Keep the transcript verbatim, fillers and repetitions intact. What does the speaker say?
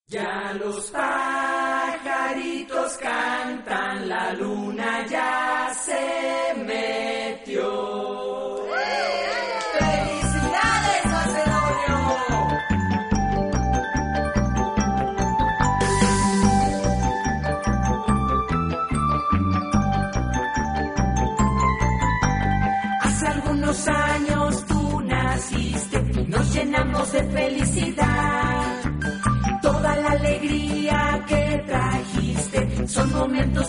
Ya los pajaritos cantan, la luna ya se metió. ¡Felicidades, Macedonio! Hace algunos años tú naciste y nos llenamos de felicidad. Toda la alegría que trajiste son momentos